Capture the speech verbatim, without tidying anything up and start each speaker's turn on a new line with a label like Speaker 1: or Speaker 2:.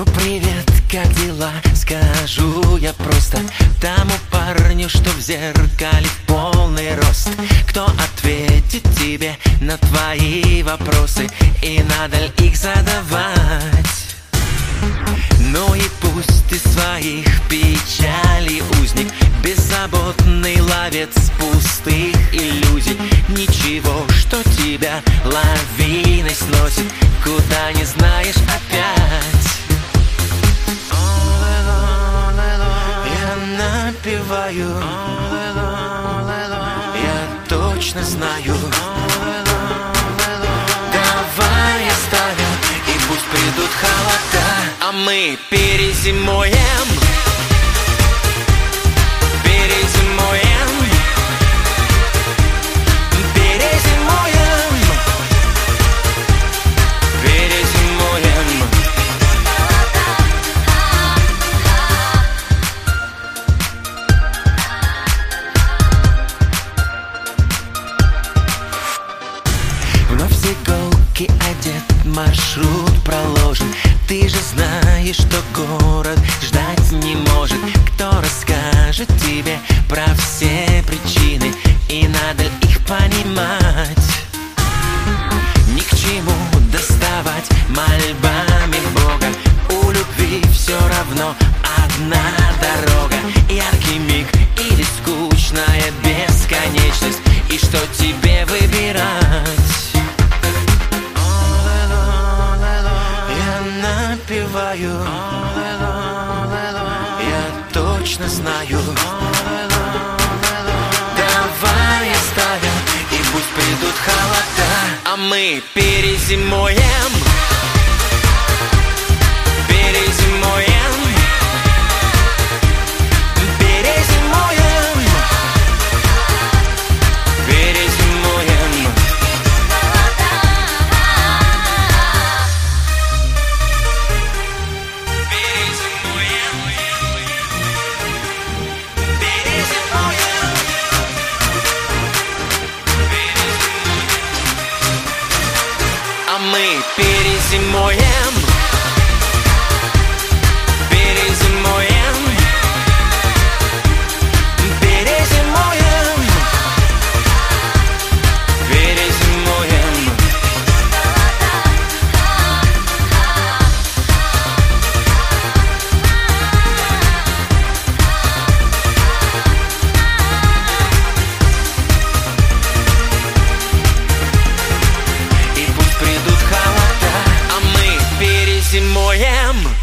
Speaker 1: Ну привет, как дела? Скажу я просто тому парню, что в зеркале полный рост. Кто ответит тебе на твои вопросы, и надо ли их задавать? Ну и пусть ты своих печалей узник, беззаботный ловец пустых иллюзий. Ничего, что тебя лавиной сносит, куда не знаешь опять. Я напеваю, я точно знаю. Давай оставим, и пусть придут холода, а мы перезимуем. Перезимуем. Перезимуем. Перезимуем. Вновь с иголки одет, маршрут проложен. Ты же знаешь, что город ждать не может. Кто расскажет тебе про все причины, и надо ли их понимать? Ни к чему доставать мольбами Бога, у любви все равно одна дорога. Яркий миг или скучная бесконечность, и что тебе выбирать? Напеваю, я точно знаю. Давай оставим, и пусть придут холода, а мы перезимуем. Перезимуем. Перезимуем. Перезимуем. А мы перезимуем. Перезимуем. Перезимуем. Перезимуем. И пусть придут холода, а мы перезимуем.